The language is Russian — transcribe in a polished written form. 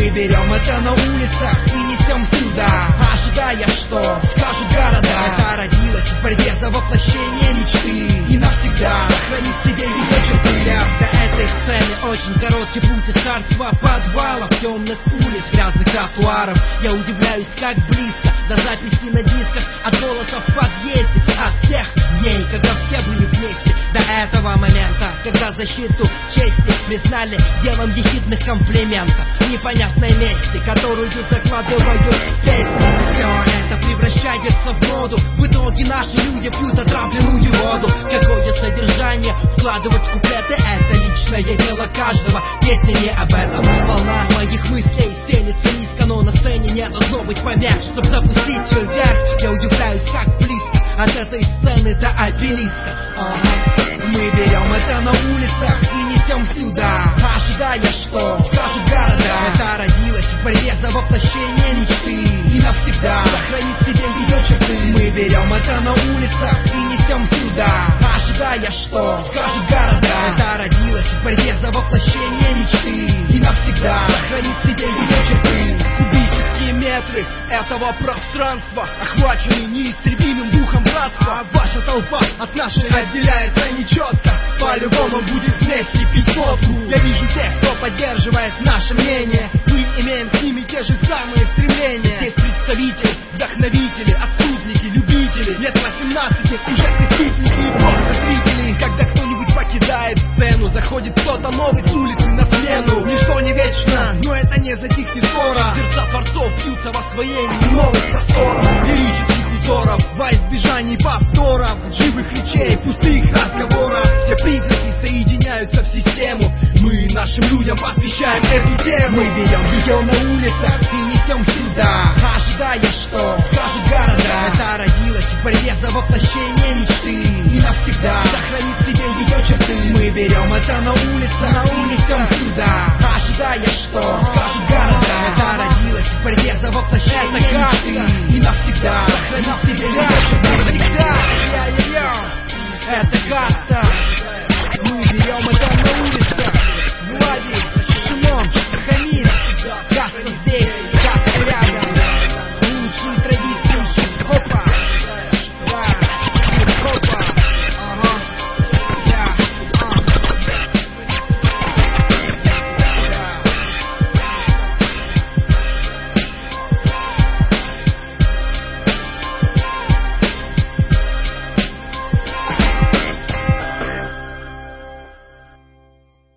Мы берем это на улицах и несем сюда, ожидая, что скажут города. Это родилось в борьбе за воплощение мечты и навсегда сохранит в себе ее черты. До этой сцены очень короткий путь из царства подвалов, темных улиц, грязных тротуаров. Я удивляюсь, как близко до записи на дисках, от голоса в подъезде, от тех дней, когда все были вместе. До этого момента, когда защиту чести признали делом ехидных комплиментов, непонятной мести, которую закладывают песни. Все это превращается в моду, в итоге наши люди пьют отравленную воду. Какое содержание вкладывать в куплеты, это личное дело каждого, песня не об этом. Волна моих мыслей стелится низко, но на сцене не должно быть помех, чтоб запустить ее вверх. Я удивляюсь, как близко от этой сцены до обелиска. Мы берем это на улицах и несем сюда, ожидая, что скажут города. Это родилось в борьбе за воплощение мечты и навсегда сохранит в себе ее черты. Мы берем это на улицах и несем сюда, ожидая, что скажут города. Это родилось в борьбе за воплощение мечты и навсегда сохранит в себе ее черты. Кубические метры этого пространства охвачены неистребимым духом братства. А ваша толпа от нашей отделяется нечетко, по-любому будет вместе пить водку. Я вижу тех, кто поддерживает наше мнение, мы имеем с ними те же самые стремления. Здесь представители, вдохновители, отступники, любители. Лет 18 уже преступники и просто зрители. Когда кто-нибудь покидает сцену, заходит кто-то новый с улицы на смену. Ничто не вечно, но это не затихнет скоро. Сердца творцов бьются в освоении новых просторов, лирических узоров, во избежании повторов, живых речей, пустых разговоров. Все признаки соединяются в систему, мы нашим людям посвящаем эту тему. Мы берем ее на улицах и несем сюда, ожидая, что скажут города. Это родилось в борьбе за воплощение мечты и навсегда сохранит в себе ее черты. Мы берем это на улицах и несем сюда, ожидая, что скажут города. Это родилось в борьбе за воплощение мечты и навсегда сохранит в себе ее черты. Это как